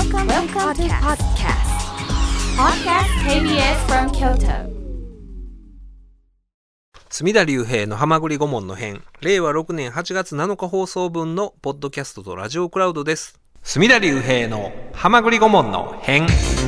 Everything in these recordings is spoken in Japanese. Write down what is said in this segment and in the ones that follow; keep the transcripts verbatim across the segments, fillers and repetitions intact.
Welcome, Welcome to podcast. Podcast ケービーエス from Kyoto. 隅田隆平のはまぐり顧問の編、れいわろくねんはちがつなのか放送分のポッドキャストとラジオクラウドです。隅田隆平のはまぐり顧問の編。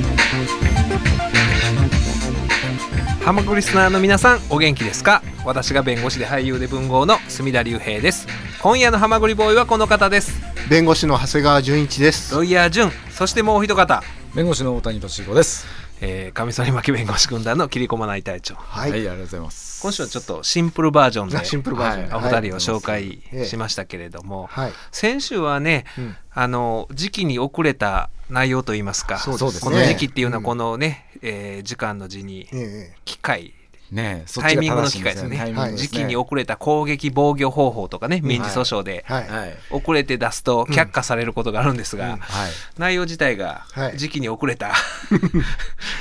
はまぐりリスナーの皆さん、お元気ですか？私が弁護士で俳優で文豪の隅田隆平です。今夜のはまぐりボーイはこの方です。 弁護士の長谷川純一です。 ロイヤー純、そしてもう一方、 弁護士の大谷俊彦です。 えー、上反巻弁護士軍団の切駒内隊長。 はい、 はい、ありがとうございます。 今週はちょっとシンプルバージョンでシンプルバージョンで、 はい、お二人を紹介しましたけれども、 はい、 先週はね、うん、あの時期に遅れた内容といいますか、 そうですね、 この時期っていうのはこのね、うん、えー、時間の字に機会、 ね、 タイミングの機会ですね、はい、時期に遅れた攻撃防御方法とかね、民事訴訟で、はいはい、遅れて出すと却下されることがあるんですが、うんうん、はい、内容自体が時期に遅れた、はい、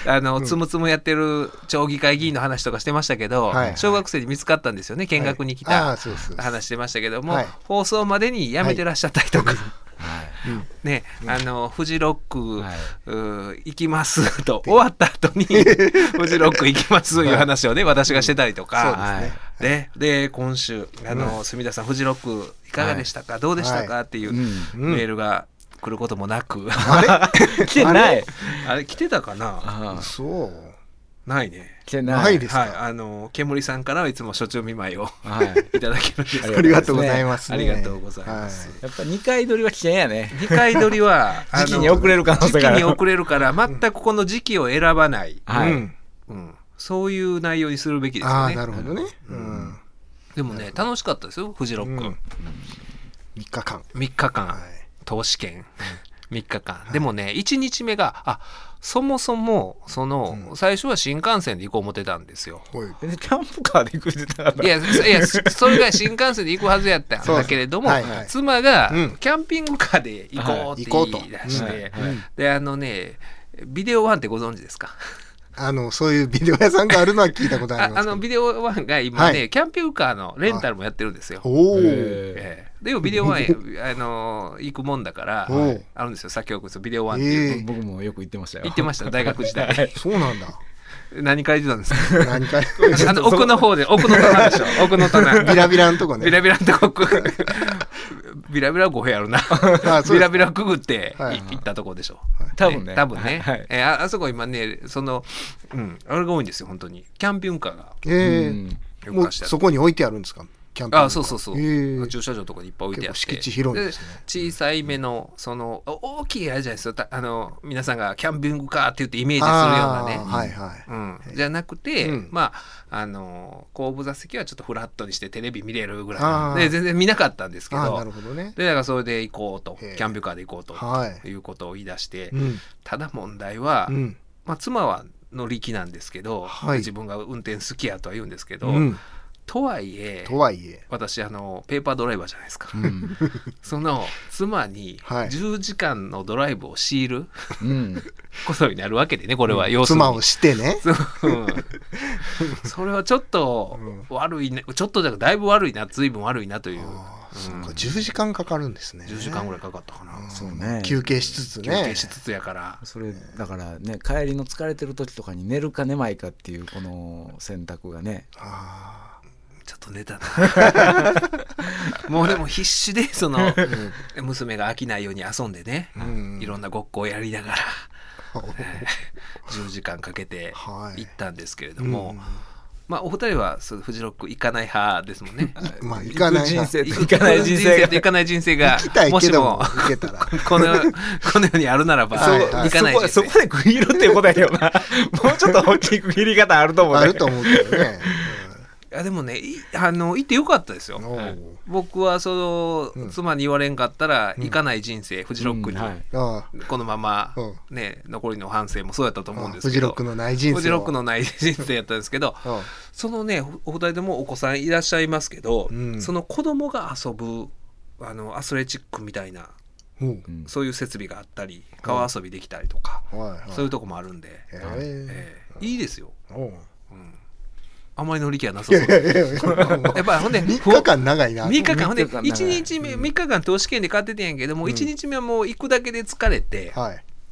あのつむつむやってる町議会議員の話とかしてましたけど、はい、小学生に見つかったんですよね、見学に来た、はい、話してましたけども、はい、放送までにやめてらっしゃったりとか、はいはいね、あのフジロック、はい、行きますと終わった後にフジロック行きますという話をね、私がしてたりとか、はい、で, で今週あの、うん、隅田さんフジロックいかがでしたか、はい、どうでしたか、はい、っていうメールが来ることもなく、 あれ来てないあれ来てたかなあ、 そうないね、 来てないですか、 はい、あの煙さんからはいつも暑中見舞いを、はい、いただけるんですありがとうございますね、 ありがとうございます、 はい、やっぱにかい撮りは危険やね。 にかい撮りは時期に遅れる可能性がある、 時期に遅れるから全くこの時期を選ばない、はい、うんうん、そういう内容にするべきですよね。 あ、なるほどね、 うんうん、でもね楽しかったですよフジロック、うん、 みっかかんみっかかん、はい、投資券みっかかん、はい、でもねいちにちめがあそもそもその、うん、最初は新幹線で行こう思ってたんですよ。 キャンプカーで行くってたからいやいやそれが新幹線で行くはずやったんだけれども、はいはい、妻が、うん、キャンピングカーで行こうって言い出して、はいはい、であのねビデオワンってご存知ですか？ あのそういうビデオ屋さんがあるのは聞いたことありますけど、 あ, あのビデオワンが今ね、はい、キャンピングカーのレンタルもやってるんですよ。 おー、 えー、でもビデオワンあの行くもんだからあるんですよ、作曲ビデオワンっていう、 えー、僕もよく行ってましたよ。 行ってました大学時代、はい、 そうなんだ。 何書いてたんですか？ 何書いてあの奥の方で奥の棚でしょ奥の棚ビラビラのとこね、 ビラビラのとこビラビラご部屋あるなあビラビラくぐって、はい、行ったとこでしょ、 はい、多分ね多分ね、 はい、 えー、あ, あそこ今ねその、うん、あれが多いんですよ本当にキャンピングカーが、 えーうん、もうそこに置いてあるんですか？キャンピングカー。 あ、そうそうそう、えー、駐車場とかにいっぱい置いてあって敷地広いですね。 小さい目のその大きいあれじゃないですか、あの皆さんがキャンピングカーって言ってイメージするようなね、 はいはい、 うん、じゃなくて、うん、まああの後部座席はちょっとフラットにしてテレビ見れるぐらいで全然見なかったんですけど、 なるほどね、 でだからそれで行こうとキャンピングカーで行こうと、はい、いうことを言い出して、うん、ただ問題は、うん、まあ、妻は乗り気なんですけど、はい、自分が運転好きやとは言うんですけど、うん、とはいえ、 とはいえ私あのペーパードライバーじゃないですか、うん、その妻にじゅうじかんのドライブを強いる、うん、ことになるわけでね、これは要するに、 妻をしてねそ, うん、それはちょっと悪いね、ちょっとだだいぶ悪いな、随分悪いなという、 そうか、じゅうじかんかかるんですね。 じゅうじかんぐらいかかったかな、 うん、そうね、休憩しつつね、 休憩しつつやから、 それだからね、帰りの疲れてる時とかに寝るか寝まいかっていうこの選択がね、 あちょっと寝たなもうでも必死でその娘が飽きないように遊んでね、うん、いろんなごっこをやりながらじゅうじかんかけて行ったんですけれども、はい、うん、まあ、お二人はそのフジロック行かない派ですもんね。 まあ、行かない人生行かない人生が行かない人生が行きたいけども行けたらこのこの世にあるならば行かない人生、 そこで区切るっていうことやよなもうちょっと大きい区切り方あると思う、ね、 あると思うけどねいやでもね、あの行ってよかったですよ。僕はその、うん、妻に言われんかったら行かない人生、うん、フジロックに、うんはい、このまま、ね、残りの半生もそうやったと思うんですけど、 フジロックのない人生フジロックのない人生やったんですけどそのねお二人ともお子さんいらっしゃいますけど、うん、その子供が遊ぶあのアスレチックみたいな、うん、そういう設備があったり川遊びできたりとか、うん、そういうとこもあるんで、えーえー、いいですよ、うん、あんまり乗り気はなさそうやっぱりほんでみっかかん長いな、 みっかかんほんでいちにちめみっかかん投資券で買っててんやけども、うん、いちにちめはもう行くだけで疲れて、はい、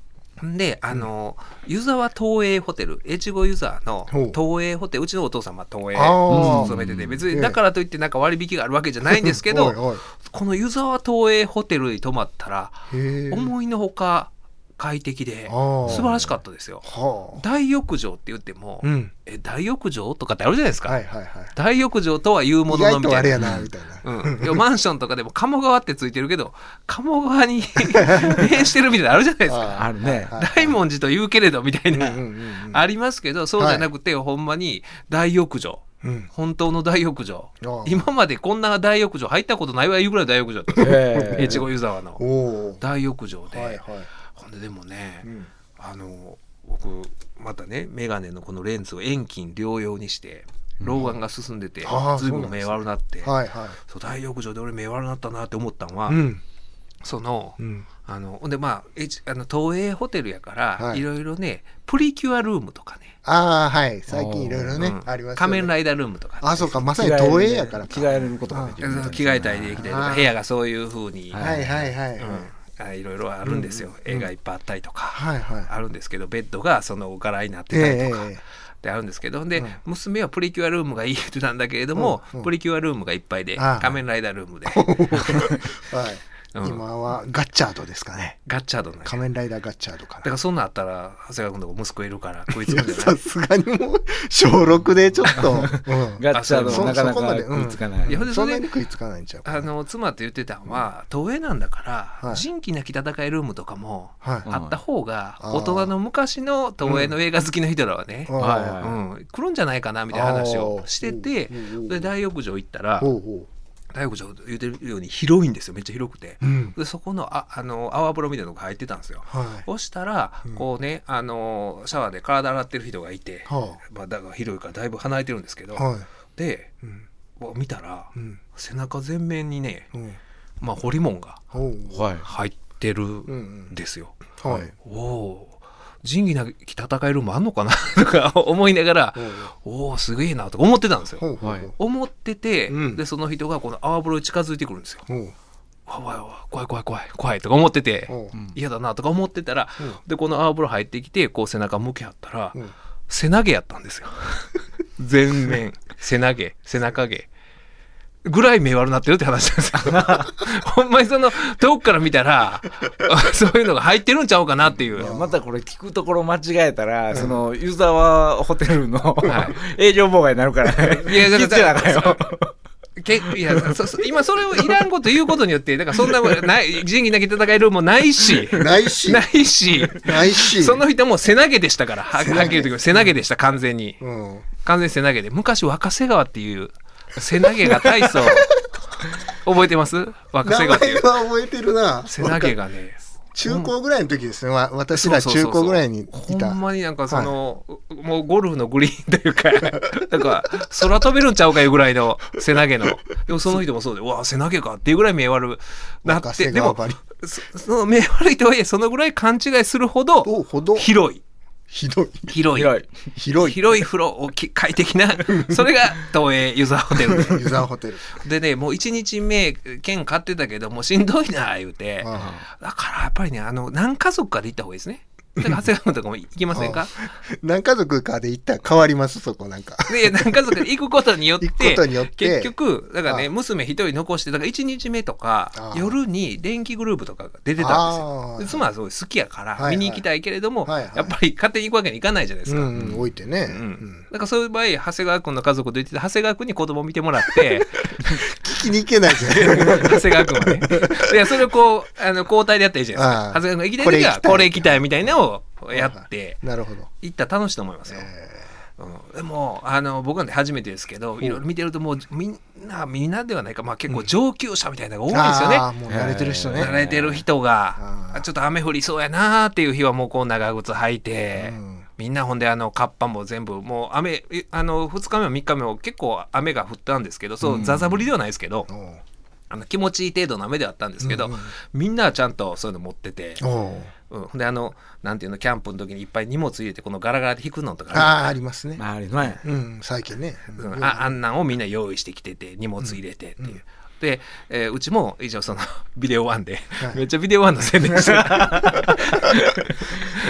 であの、うん、湯沢東映ホテル越後湯沢の東映ホテル、うちのお父さんは東映に勤めてて、別にだからといってなんか割引があるわけじゃないんですけど、おいおいこの湯沢東映ホテルに泊まったら思いのほか快適で素晴らしかったですよ。大浴場って言っても、うん、え大浴場とかってあるじゃないですか、はいはいはい、大浴場とは言うもののみたいな、意外とあれやなみたいな、うん、マンションとかでも鴨川ってついてるけど鴨川に面してるみたいなのあるじゃないですか。あるね。大文字と言うけれどみたいな、うんうんうんうん、ありますけど、そうじゃなくて、はい、ほんまに大浴場、うん、本当の大浴場、今までこんな大浴場入ったことないわいうぐらい大浴場だった越後湯沢の大浴場で、はいはい、ほんででもね、うん、あの僕またねメガネのこのレンズを遠近両用にして老眼が進んでて、うん、ずいぶん目悪なって、はいはい、そう大浴場で俺目悪なったなって思ったのは、うん、その、うん、あのでまああの東映ホテルやから、はい、いろいろねプリキュアルームとかね、ああはい最近いろいろね、うん、ありますよね。仮面ライダールームとか、ね、あそうかまさに東映やから着替えることができる、着替えたりできたりとか部屋がそういう風にはいはいはい、うん、いろいろあるんですよ、うん、絵がいっぱいあったりとか、はいはい、あるんですけどベッドがその柄になってたりとか、えーであるんですけど、で、うん、娘はプリキュアルームがいいって言ったんだけれども、うんうん、プリキュアルームがいっぱいで仮面ライダールームで、はいうん、今はガッチャードですかね。ガッチャードね。仮面ライダーガッチャードかな。だからそんなんあったら長谷川君の息子いるから食いつくんじゃない？さすがにもう小ろくでちょっと、うん、ガッチャードもなかなか食いつかない。いやそんなに食いつかないんちゃうかな。あの妻って言ってたのは東映なんだから、はい、仁義なき戦いルームとかもあった方が、はい、大人の昔の東映の映画好きの人らはね、うんうん、来るんじゃないかなみたいな話をしてて、で大浴場行ったら。ほうほう大浴場言うてるように広いんですよ。めっちゃ広くて、うん、でそこのああの泡風呂みたいなのが入ってたんですよ、はい、そしたら、うん、こうねあのシャワーで体洗ってる人がいて、はあまあ、だから広いからだいぶ離れてるんですけど、はい、で、うん、見たら、うん、背中全面にね、うんまあ、ホリモンが入ってるんですよ、はいはい、おお仁義なき戦えるもあんのかなとか思いながら、おおすげえなとか思ってたんですよ、はい、思ってて、うん、でその人がこの泡風呂に近づいてくるんですよ、わわわ怖い怖い怖い怖いとか思ってて嫌だなとか思ってたら、うん、でこの泡風呂入ってきてこう背中向けはったら、うん、背投げやったんですよ全面背投げ背中毛ぐらい目悪なってるって話なんですよほんまにその遠くから見たらそういうのが入ってるんちゃうかなっていう。いやまたこれ聞くところ間違えたら、うん、その湯沢ホテルの、はい、営業妨害になるからね。いやだからよけいやそそ今それをいらんこと言うことによってだからそんなない仁義なき戦いルームもないしないしないしないしその人も背投げでしたからはっきり言うときも背投げでした完全に、うん、完全に背投げで昔若瀬川っていう背投げが体操覚えてます？若瀬川っていう名前は覚えてるな。 背投げがね中高ぐらいの時ですね、うん、私ら中高ぐらいにいた。 ほんまになんかその、はい、もうゴルフのグリーンというかなんか空飛べるんちゃうかいうぐらいの背投げのでもその人もそうでうわ背投げかっていうぐらい目悪なってでも そ, その目悪いとはいえそのぐらい勘違いするほど広い広い広い広い広い広い風呂快適なそれが東映湯沢ホテルで湯沢ホテルでねもういちにちめ券買ってたけどもうしんどいな言うてだからやっぱりねあの何家族かで行った方がいいですね。だから長谷川君とかも行きませんか？ 何家族かで行ったら変わりますそこなんかで何家族で行くことによって行くことによって結局だからね娘一人残してだからいちにちめとか夜に電気グループとかが出てたんですよ。妻はすごい好きやから、はいはい、見に行きたいけれども、はいはい、やっぱり勝手に行くわけにいかないじゃないですか、 うんうん、置いてね、うんうん、 だからそういう場合長谷川君の家族と言って長谷川君に子供見てもらって聞きに行けないじゃない長谷川君はねいやそれをこうあの交代でやったらいいじゃないですか。長谷川君が行きたい時はこれ行きたいみたいなのをやってなるほど行ったら楽しいと思いますよ、えーうん、でもあの僕なんて初めてですけどいろいろ見てるともうみんなみんなではないか、まあ、結構上級者みたいなのが多いですよね、うん、 あもう慣れてる人ね慣れてる人がちょっと雨降りそうやなっていう日はもうこう長靴履いて、うん、みんなほんであのカッパも全部もう雨あのふつかめもみっかめも結構雨が降ったんですけどそう、うん、ザザ降りではないですけど、うんあの気持ちいい程度の雨ではあったんですけど、うんうん、みんなはちゃんとそういうの持ってて、うん、であのなんていうのキャンプの時にいっぱい荷物入れてこのガラガラで引くのとかああありますねありますね、 うん、最近ね、 うん、あ, あんなんをみんな用意してきてて荷物入れてっていう、うんうんで、えー、うちも一応そのビデオワンで、はい、めっちゃビデオワンの宣伝して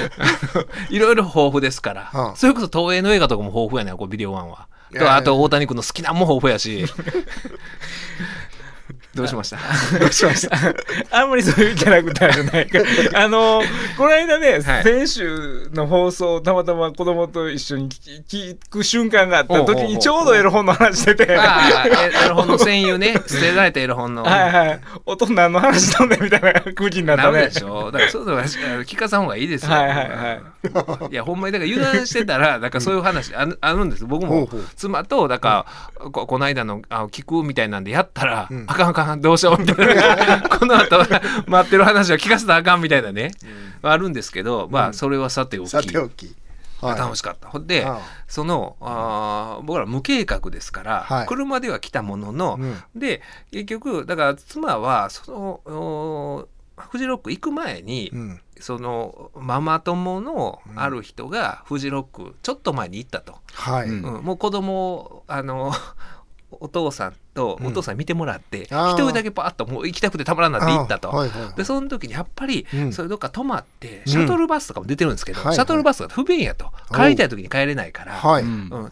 いろいろ豊富ですから、はあ、それこそ東映の映画とかも豊富やねん、こうビデオワンは。とあと大谷君の好きなも豊富やしどうしましたどうしましたあんまりそういうキャラクターじゃないからあのこの間ね、はい、先週の放送たまたま子供と一緒に聞く瞬間があった時にちょうどエロ本の話してて、 あエロ本の戦友ね捨てられたエロ本のはいはい大人の話しとんねんみたいな空気になったね。 なるでしょ。だからそういうのは聞かさん方がいいですよ。 はいはいはい。 いやほんまにだから油断してたらだからそういう話ある、あるんです。僕も妻とだからこ, この間のあ聞くみたいなんでやったら、うん、あかんあかんどうしようみたいなこの後待ってる話を聞かせたらあかんみたいなね、うん、あるんですけど、まあそれはさておき、 さておきはい、楽しかった。ほんで、そのあ僕ら無計画ですから、はい、車では来たものの、うん、で結局だから妻はそのフジロック行く前に、うん、そのママ友のある人がフジロックちょっと前に行ったと、はいうん、もう子供あのお父さんとお父さん見てもらって、うん、一人だけパッともう行きたくてたまらんなって行ったと、はいはいはい、でその時にやっぱり、うん、それどっか泊まってシャトルバスとかも出てるんですけど、うん、シャトルバスが不便やと、はいはい、帰りたい時に帰れないから、はいうん、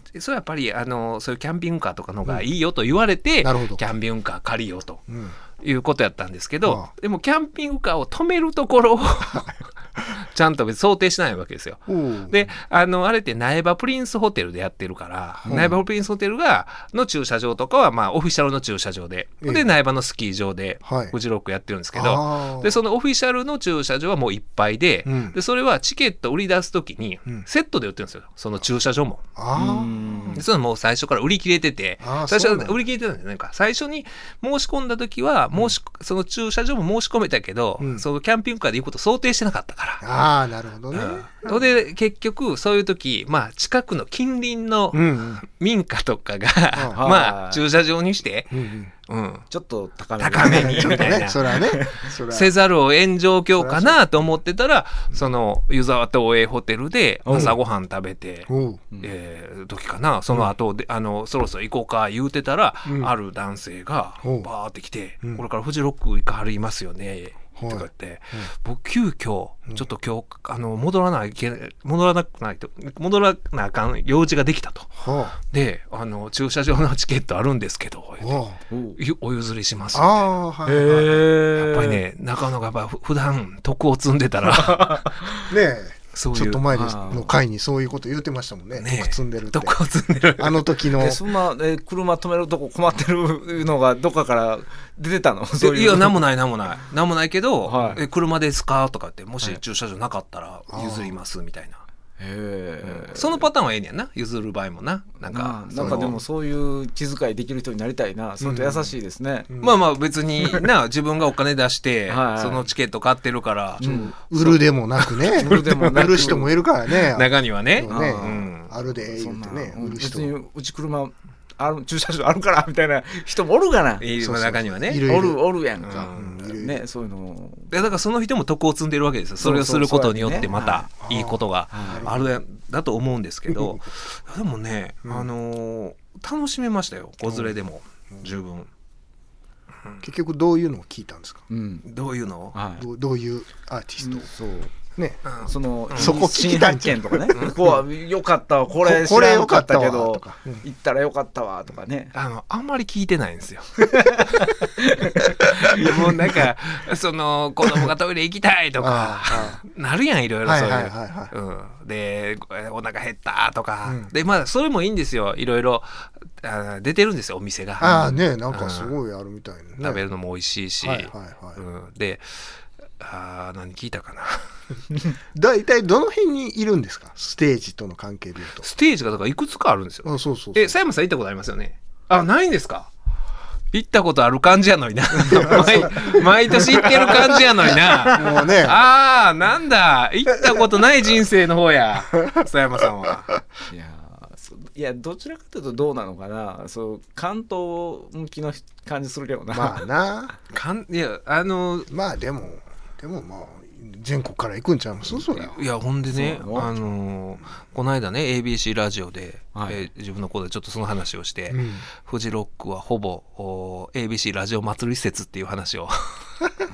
それやっぱりあのそういうキャンピングカーとかの方がいいよと言われて、うん、キャンピングカー借りようと、うん、いうことやったんですけど、でもキャンピングカーを止めるところをちゃんと別に想定しないわけですよ。であのあれって苗場プリンスホテルでやってるから、苗場プリンスホテルがの駐車場とかはまあオフィシャルの駐車場で、で苗場のスキー場でフジロックやってるんですけど、はい、でそのオフィシャルの駐車場はもういっぱいで、うん、でそれはチケット売り出す時にセットで売ってるんですよ、その駐車場も。あでそのもう最初から売り切れてて、最初は売り切れてたんですよ。なんか最初に申し込んだ時は申し、うん、その駐車場も申し込めたけど、うん、そのキャンピングカーで行くこと想定してなかったから。 ああなるほどね。 うん、で結局そういう時、まあ、近くの近隣の民家とかが、うんうん、まあ駐車場にして、うんうん、 ちょっと高めに高めにみたいな、 ね、それはねそれはせざるを得ん状況かなと思ってたら、その湯沢東映ホテルで朝ごはん食べて、えー、時かなその後で、うん、あのそろそろ行こうか言うてたら、うん、ある男性がバーって来て、うん、これからフジロック行かはりますよねとか言って、はい、僕急遽ちょっと今日あの戻らない戻らなくないと戻らなあかん用事ができたと、はあ、であの駐車場のチケットあるんですけど、はあ、お譲りしますみたいな。あ、はいはい、やっぱりね中野がやっぱ普段徳を積んでたらねえそういうちょっと前の回にそういうこと言ってましたもんね。ね徳積んでるって。 徳を積んでる。 あの時の。 そんな、え車止めるとこ困ってるのがどっかから出てたの？そういう。 いや何もない何もない何もないけど、はい、え車ですかとかってもし駐車場なかったら譲りますみたいな。へえ。そのパターンはええねやな、譲る場合もな。なんかなんかでもそういう気遣いできる人になりたいな。それと優しいですね。 うんうん、まあまあ別にな自分がお金出してはいそのチケット買ってるから、 うん、売るでもなくね。売るでもなく売る人もいるからね。 中にはね。ねうん、あるで言ってね。売る人。 別にうち車ある駐車場あるからみたいな人もおるがな。 いる中にはね。 おるおるやんか。うん、ねそういうの。 だからその人も徳を積んでるわけですよ。それをすることによってまたいいことがあるだと思うんですけど、でもね、うん、あのー、楽しめましたよ。子連れでも十分。 結局どういうのを聞いたんですか？ うん、どういうの？ はい、ど, どういうアーティスト？うん、 そう。 ね、 うん、その、 うん、そこ聞きたい新発見とかね、ここは良かったわ、これ知らなかったけど、うん、行ったら良かったわとかね、 あのあんまり聞いてないんですよ。いやもうなんかその子供がトイレ行きたいとかなるやんいろいろそういう、うん、でお腹減ったとか、うん、でまあそれもいいんですよ、いろいろあ出てるんですよお店が。 ああね、なんかすごいあるみたいな、ね、 食べるのも美味しいし、 はいはいはい、 うん、であ何聞いたかな。 大体どの辺にいるんですか、ステージとの関係でいうと。 ステージがだからいくつかあるんですよ。 あそうそうそう。 え佐山さん行ったことありますよね。あないんですか。行ったことある感じやのにな。毎, 毎年行ってる感じやのにな。もうね。ああなんだ行ったことない人生の方や佐山さんは。 いやいやどちらかというとどうなのかな、そう関東向きの感じするけどな。 まあな。 かんいやあのまあでもでもまあ全国から行くんちゃいます？そりゃ。 いやほんでね、あのー、この間ね エービーシー ラジオで、はいえー、自分の声でちょっとその話をして、うん、フジロックはほぼ エービーシー ラジオ祭り施設っていう話を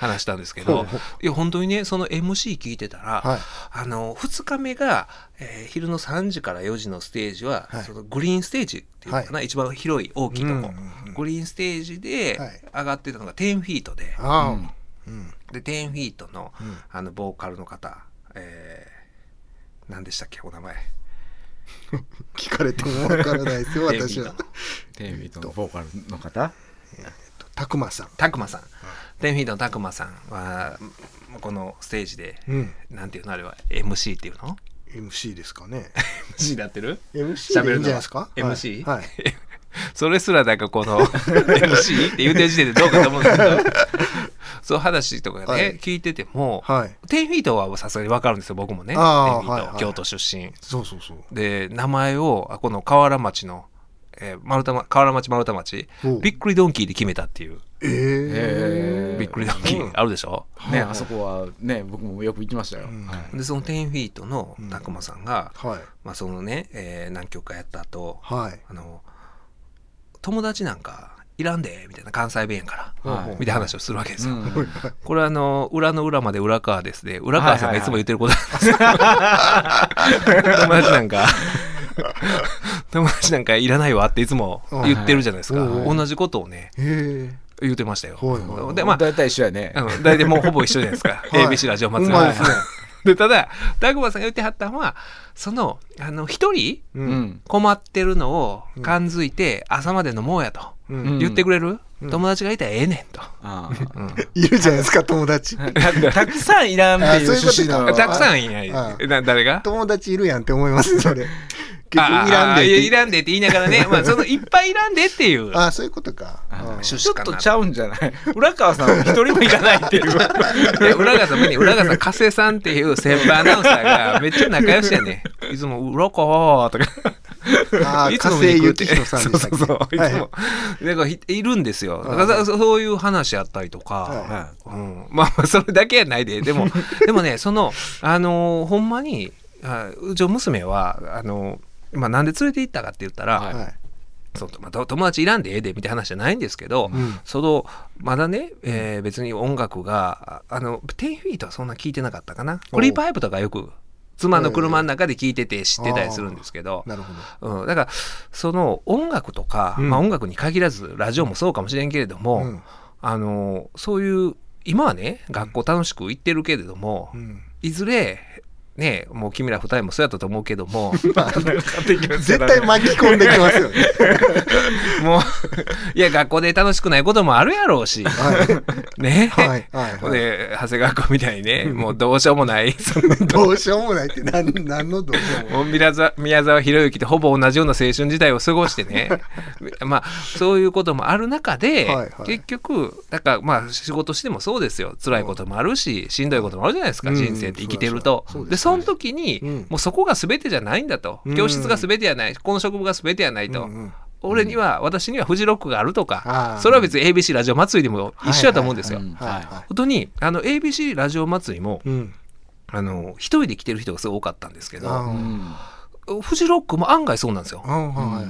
話したんですけど、いや本当にねその エムシー 聞いてたら、はい、あのふつかめが、えー、昼のさんじからよじのステージは、はい、そのグリーンステージっていうのかな、はい、一番広い大きいとこ、うんうんうん、グリーンステージで上がってたのがじゅうフィートで、はい、うん、でじゅうフィートの、うん、あのボーカルの方、えー、何でしたっけお名前聞かれてもわからないですよ私は。 じゅうフィートのボーカルの方、 えー、とたくまさんたくまさん、じゅうフィートのたくまさんはこのステージで、うん、なんていうのあれは エムシー っていうのエムシー ですかね。 エムシー なってるエムシー でいいんじゃないですか。 エムシー、 はいはい、 それすらなんかこの エムシー って言うてる時点でどうかと思うんですけどそう話とかね、はい、聞いてても、はい、じゅうフィートはさすがに分かるんですよ僕もね。じゅうフィート、はいはい、京都出身。 そうそうそう。 で名前をこの河原町の、えー、丸太河原町丸太町びっくりドンキーで決めたっていう。 えー、 びっくりドンキーあるでしょ、 うん、ね、あそこはね僕もよく行きましたよ、 うんはい、でそのじゅうフィートのたくまさんが、うんはい、まあ、そのね、えー、何曲かやった後、はい、あの友達なんかいらんでみたいな関西弁やから、はい、みたいな話をするわけですよ、うん、これはあの裏の裏まで裏川ですね。裏川さんがいつも言ってることなんですよ、はいはいはい、友達なんか友達なんかいらないわっていつも言ってるじゃないですか、はいはい、同じことをね言ってましたよ、はいはい、でまあ大体一緒やね、 うん、大体もうほぼ一緒じゃないですか、はい、エービーシー ラジオ祭り、はい、でただたくまさんが言ってはったのはそのあの一人、うん、困ってるのを感づいて朝まで飲もうやと、うん、言ってくれる、うん、友達がいたらええねんと、 うん、いるじゃないですか友達た, たくさんいらんっていう趣旨のたくさんいないな誰が友達いるやんって思いますそれ結局いらんでっていらんでって言いながらね、まあ、そのいっぱいいらんでっていうああそういうことか、 ちょっとちゃうんじゃない浦川さん一人もいらないっていういや浦川さんね浦川さん加瀬さんっていう先輩アナウンサーがめっちゃ仲良しやねいつも浦川とかあいつも加瀬幸宏さんでしたっけ。 そうそうそういつも、はい、だからいるんですよ。だからそういう話やったりとか、はいうん、まあそれだけやないででもでもねそのあのー、ほんまにうちの娘はあのーまあ、なんで連れて行ったかって言ったら、はい、そうまあ、友達いらんでええでみたいな話じゃないんですけど、うん、そのまだね、えー、別に音楽があのじゅうフィートはそんな聞いてなかったかな。クリーパイプとかよく妻の車の中で聞いてて知ってたりするんですけど、 なるほど、 うん、だからその音楽とか、うんまあ、音楽に限らずラジオもそうかもしれんけれども、うん、あのそういう今はね学校楽しく行ってるけれども、うん、いずれねもう君ら二人もそうやったと思うけども絶対巻き込んできますよねもういや学校で楽しくないこともあるやろうし、はい、ね、はいはいはい、で長谷川君みたいにねもうどうしようもないどうしようもないって何, 何のどうしようもない宮沢、宮沢博之ってほぼ同じような青春時代を過ごしてねまあそういうこともある中で、はいはい、結局だからまあ仕事してもそうですよ辛いこともあるししんどいこともあるじゃないですか、うん、人生って生きてると、うん、でその時に、うん、もうそこが全てじゃないんだと、うん、教室が全てじゃないこの職場が全てじゃないと、うんうん俺には、うん、私にはフジロックがあるとかそれは別に エービーシー ラジオ祭りでも一緒だと思うんですよ。本当にあの エービーシー ラジオ祭りも、うん、あの一人で来てる人がすごい多かったんですけど、うん、フジロックも案外そうなんですよ、うん、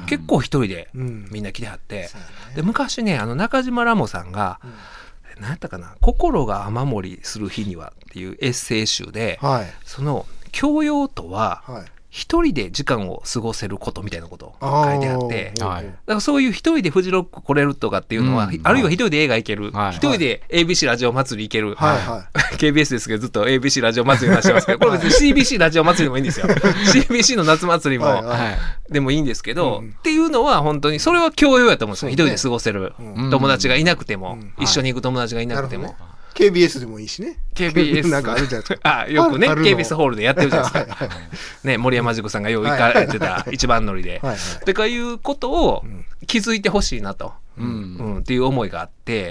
結構一人でみんな来てはって、うん、で昔ねあの中島ラモさんが、うん何やったかな心が雨漏りする日にはっていうエッセイ集で、はい、その教養とは、はい一人で時間を過ごせることみたいなことを書いてあって、だからそういう一人でフジロック来れるとかっていうのは、うん、あるいは一人で映画行ける、はい、一人で エービーシー ラジオ祭り行ける、はいはい、ケービーエス ですけどずっと エービーシー ラジオ祭り話してますけどこれ別に シービーシー ラジオ祭りでもいいんですよシービーシー の夏祭りも、はいはい、でもいいんですけど、うん、っていうのは本当にそれは教養やと思うんですよ、ね、一人で過ごせる、うん、友達がいなくても、うん、一緒に行く友達がいなくても、はいケービーエス でもいいしねケービーエスなんかあるじゃないですかあよくね ケービーエス ホールでやってるじゃないですか、はいはい、ね、森山塾さんがよう行かれてた一番乗りで、はいはい、とかいうことを気づいてほしいなと、うんうん、っていう思いがあって、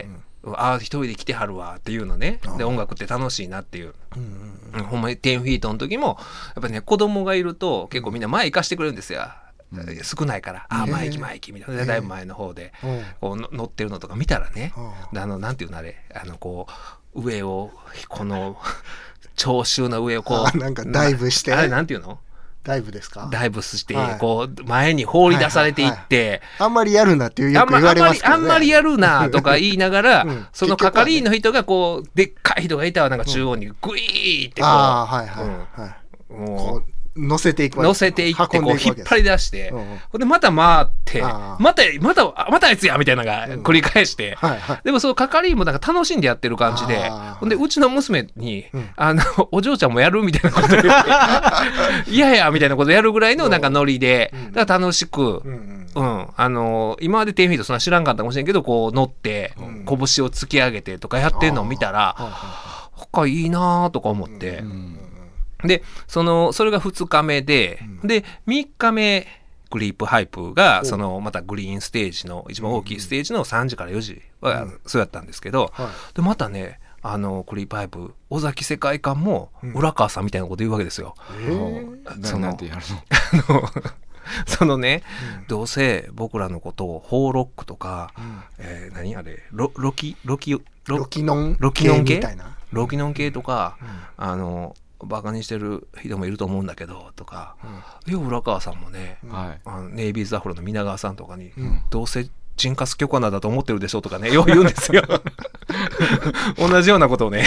うん、ああ一人で来てはるわっていうのねで音楽って楽しいなっていう、うんうんうん、ほんまにじゅうフィートの時もやっぱりね子供がいると結構みんな前行かしてくれるんですよ、うん、少ないからあ前行き前行きみたいな、だいぶ前の方でこう乗ってるのとか見たらね、あのなんていうのあれあのこう上をこの聴衆の上をこうなんかダイブしてあれなんていうのダイブですか？ ダイブして、はい、こう前に放り出されていって、はいはいはい、 あんまりやるなっていうよく言われますけどね。 あんまりやるなとか言いながら、うん、その係員の人がこうでっかい人がいたらなんか中央にグイーってこう、うん、あはいはいはい、うん、もう乗せていく乗せていってこう引っ張り出して、うんうん、でまた回ってまたまたまたあいつやみたいなのが繰り返して、うんはいはい、でもその係員もなんか楽しんでやってる感じで、ほんでうちの娘に、うん、あのお嬢ちゃんもやるみたいなこと言っていやいやみたいなことやるぐらいのなんかノリで、だから楽しく、うんうん、あの今までテンフィートそんな知らんかったかもしれんけどこう乗って拳を突き上げてとかやってるのを見たら、うん、いいなとか思って。うんうんで、その、それがふつかめで、うん、で、みっかめ、クリープハイプが、その、またグリーンステージの、一番大きいステージのさんじからよじは、そうやったんですけど、うんはい、で、またね、あの、クリープハイプ、尾崎世界観も、浦川さんみたいなこと言うわけですよ。うん、その、なんてやるのあのそのね、うん、どうせ僕らのことをホーロックとか、うんえー、何あれロロキロキロロキノンロキノン系みたいなロキノン系とか、うん、あのバカにしてる人もいると思うんだけどとか、うん、よ浦川さんもね、うん、あのネイビーズアフロの皆川さんとかに、うん、どうせチンカス許可なだと思ってるでしょとかねよう言うんですよ同じようなことをね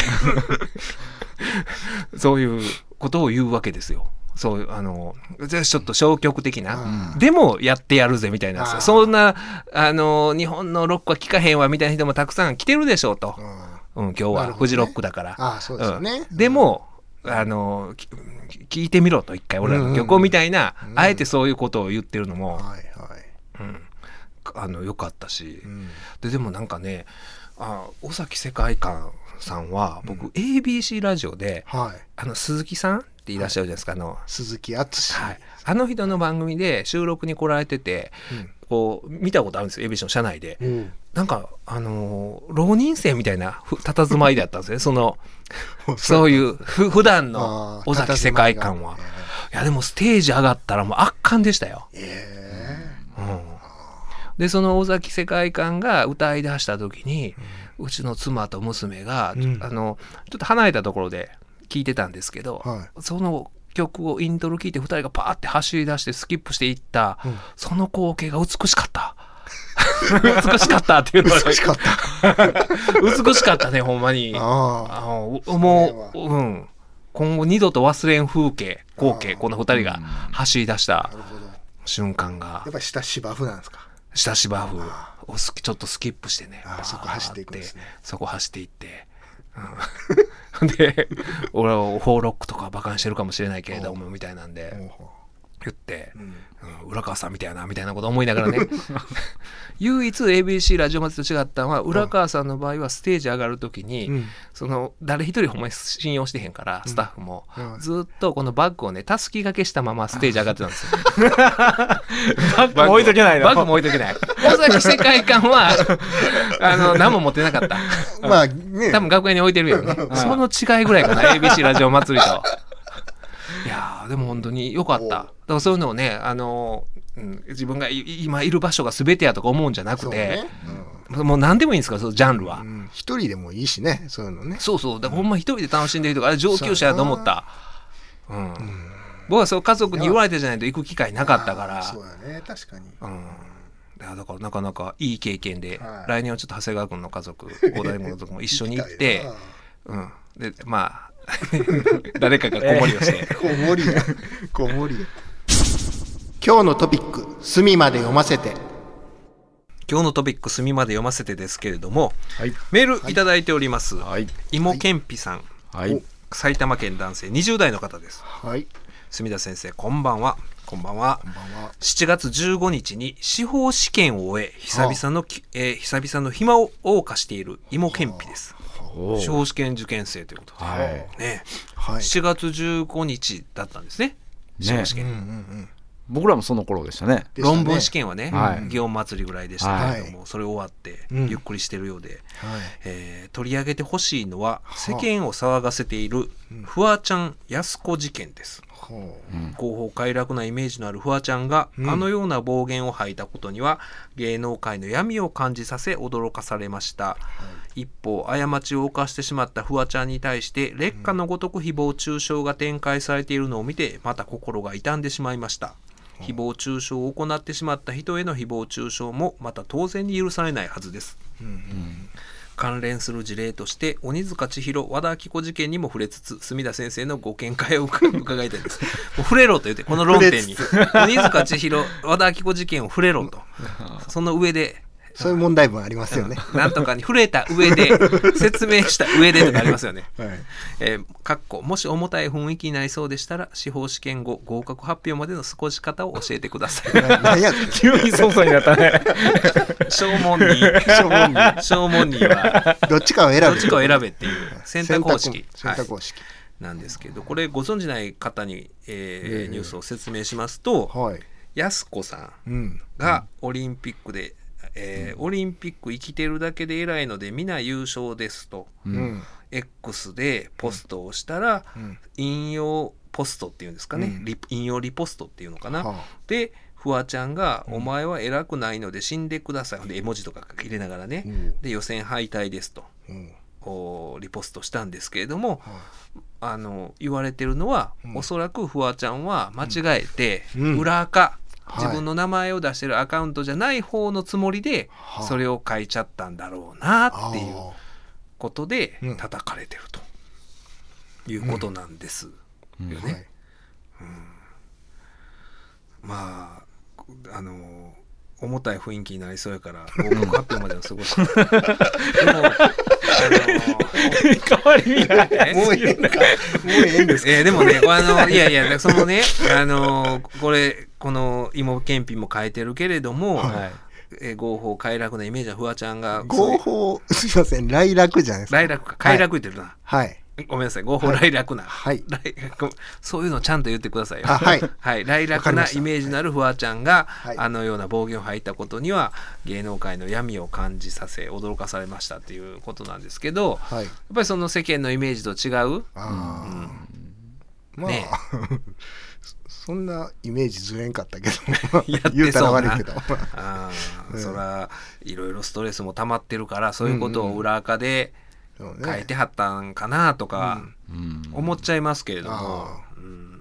そういうことを言うわけですよ。そうあのちょっと消極的な、うん、でもやってやるぜみたいな、そんなあの日本のロックは聴かへんわみたいな人もたくさん来てるでしょうと、うんうん、今日はフジロックだから、 ああそうですよね、 うん、でもあの聞いてみろと一回俺らの曲をみたいな、うんうん、あえてそういうことを言ってるのも、はいはいうん、あのよかったし、うん、ででもなんかねあ尾崎世界観さんは僕、うん、エービーシー ラジオで、はい、あの鈴木さんっていらっしゃるじゃないですか、はい、あの鈴木敦、 はい、あの人の番組で収録に来られてて、うん、こう見たことあるんですよ エービーシー の社内で、うん、なんかあのー、浪人生みたいな佇まいだったんですねそのそういうふ普段の尾崎世界観は、ね、いやでもステージ上がったらもう圧巻でしたよ、えーうん、でその尾崎世界観が歌い出した時に、うん、うちの妻と娘が、うん、あのちょっと離れたところで聞いてたんですけど、はい、その曲をイントロ聞いてふたりがパーって走り出してスキップしていった、うん、その光景が美しかった美しかったっていうのは美しかった美しかったねほんまに。ああもう、うん、今後二度と忘れん風景光景このふたりが走り出した瞬間がやっぱり下芝生なんですか。 下芝生をちょっとスキップしてねあそこ走っていくんですね。 そこ走っていってうん、で俺はホーロックとかバカにしてるかもしれないけれどもみたいなんで言って、うんうん、浦川さんみたいなみたいなこと思いながらね唯一 エービーシー ラジオ祭りと違ったのは浦川さんの場合はステージ上がるときに、うん、その誰一人ほんまに信用してへんからスタッフも、うん、ずっとこのバッグをねたすき掛けしたままステージ上がってたんですよバッグも置いとけないの。 バッグも置いとけない。尾崎世界観はあの何も持ってなかったまあね多分楽屋に置いてるよねその違いぐらいかなエービーシー ラジオ祭りといやでも本当に良かった。だからそういうのをね、あのーうん、自分が今いる場所が全てやとか思うんじゃなくて、ねうん、もう何でもいいんですからそのジャンルは、うん、 一人でもいいしねそういうのね。 そうそうだからほんま一人で楽しんでる人があれ上級者やと思った、う、うんうん、僕はそう家族に言われてじゃないと行く機会なかったから。 そうだね確かに、うんだからなかなかいい経験で、はい、来年はちょっと長谷川君の家族大大門のとこも一緒に行ってうん、でまあ誰かが子守りをして、えー、 子守りだ子守り今日のトピック隅まで読ませて。 今日のトピック隅まで読ませてですけれども、はい、メールいただいております、はい、芋けんぴさん、はい、埼玉県男性にじゅう代の方です、はい、墨田先生こんばんは。こんばんは。こんばんは。しちがつじゅうごにちに司法試験を終え久々の、えー、久々の暇を謳歌している芋けんぴです。司法試験受験生ということで、はいねはい、しちがつじゅうごにちだったんですね司法試験、ねうんうんうん、 僕らもその頃でしたね。 論文試験はね、はい、祇園祭りぐらいでしたけれども、はい、それ終わってゆっくりしてるようで、うんえー、取り上げてほしいのは世間を騒がせているフワちゃん安子事件です。うん、広報快楽なイメージのあるフワちゃんが、うん、あのような暴言を吐いたことには芸能界の闇を感じさせ驚かされました、は一方過ちを犯してしまったフワちゃんに対して劣化のごとく誹謗中傷が展開されているのを見てまた心が痛んでしまいました。誹謗中傷を行ってしまった人への誹謗中傷もまた当然に許されないはずです、うんうん、関連する事例として鬼塚千尋和田アキ子事件にも触れつつ墨田先生のご見解を伺いたいです。もう触れろと言ってこの論点に鬼塚千尋和田アキ子事件を触れろとその上でそういう問題文ありますよね、 うん、なんとかに触れた上で説明した上でとかありますよね、はいえー、かっこもし重たい雰囲気になりそうでしたら司法試験後合格発表までの過ごし方を教えてください。 何や急に操作になったね。 正門に正門にはどっちかを選べどっちかを選べっていう選択方式選択方式、はい、 なんですけどこれご存じない方に、えー、ニュースを説明しますと、はい、安子さんがオリンピックでえー、オリンピック生きてるだけで偉いので皆優勝ですと、うん、X でポストをしたら、うん、引用ポストっていうんですかね、うん、リ引用リポストっていうのかな、はあ、でフワちゃんが、うん、お前は偉くないので死んでくださいで絵文字とか入れながらね、うん、で予選敗退ですと、うん、リポストしたんですけれども、はあ、あの言われてるのは、うん、おそらくフワちゃんは間違えて、うん、裏垢自分の名前を出してるアカウントじゃない方のつもりでそれを書いちゃったんだろうなっていうことで叩かれてるということなんですよね。まああの重たい雰囲気になりそうやから合格発表までの過ごしでもあの変わりがもうええんかもうええんですか、 えー、でもねあのいやいやそのねあのこれこの芋けんぴも書いてるけれども、はいえー、合法快楽なイメージはフワちゃんが合法すいません来楽じゃないですか来楽か快楽言ってるなはい、はいごめんなさい合法来楽な、 はい、 そういうのちゃんと言ってくださいよ。 はい、 はい、来楽なイメージのあるフワちゃんが、はい、あのような暴言を吐いたことには芸能界の闇を感じさせ驚かされましたということなんですけど、はい、やっぱりその世間のイメージと違う、あ、 うん、まあ、ね、そんなイメージずれんかったけど言うたら悪いけどあ、うん、そらいろいろストレスも溜まってるからそういうことを裏垢で、うんうん書いてはったんかなとか思っちゃいますけれども、うん、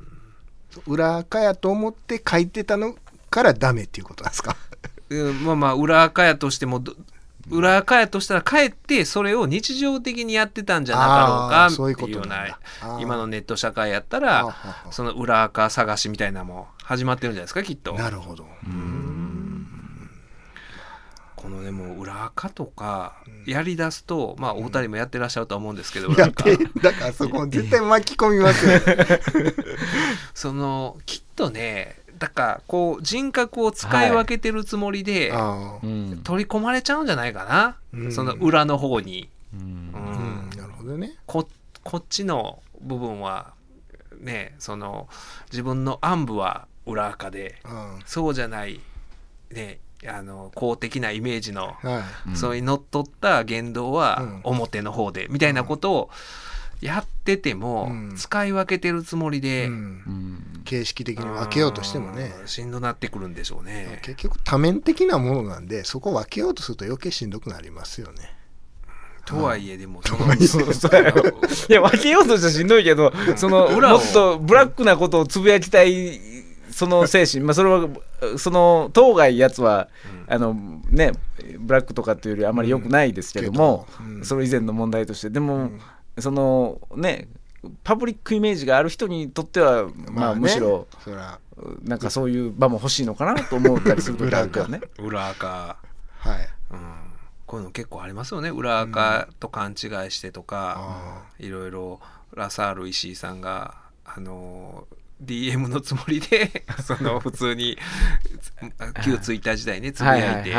裏垢やと思って書いてたのからダメっていうことなんですか？ うん、まあまあ裏垢やとしても裏垢やとしたらかえってそれを日常的にやってたんじゃなかろうかっていうような今のネット社会やったらその裏垢探しみたいなのも始まってるんじゃないですかきっと。 なるほど。うーんこのでも裏垢とかやりだすと、まあお二人もやってらっしゃると思うんですけど、 やってだからそこ絶対巻き込みますよねそのきっとねだからこう人格を使い分けてるつもりで、はい、取り込まれちゃうんじゃないかな、うん、その裏の方に、うんうんうん、なるほどね。 こ、こっちの部分はねその自分の暗部は裏垢で、うん、そうじゃないねあの公的なイメージの、はい、そういう乗っ取った言動は表の方で、うん、みたいなことをやってても、うん、使い分けてるつもりで、うんうん、 形式的に分けようとしてもねしんどなってくるんでしょうね。 結局多面的なものなんでそこを分けようとすると余計しんどくなりますよね。 とはいえでもそのいや分けようとしてはしんどいけど、うん、そのもっとブラックなことをつぶやきたいその精神、まあ、それはその当該やつは、うん、あのねブラックとかっていうよりあまり良くないですけども、うんうん、それ以前の問題としてでも、うん、そのねパブリックイメージがある人にとっては、まあ、むしろなんかそういう場も欲しいのかなと思ったりする時あるからね裏垢、 はい、 うん、こういうの結構ありますよね。裏垢と勘違いしてとか、うん、いろいろラサール石井さんがあのディーエム のつもりでその普通に旧ツイッター時代ねつぶやいて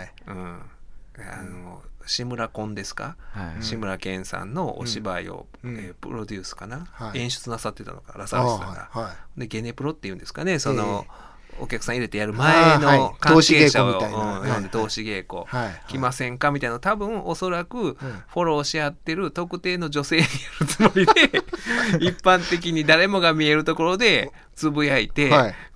志村コンですか、はい、志村けんさんのお芝居を、うんえー、プロデュースかな、はい、演出なさってたのかラサールさんが、はい、でゲネプロっていうんですかねその、えーお客さん入れてやる前の関係者を読んで投資稽古来ませんかみたいな多分おそらくフォローし合ってる特定の女性にやるつもりで一般的に誰もが見えるところでつぶやいて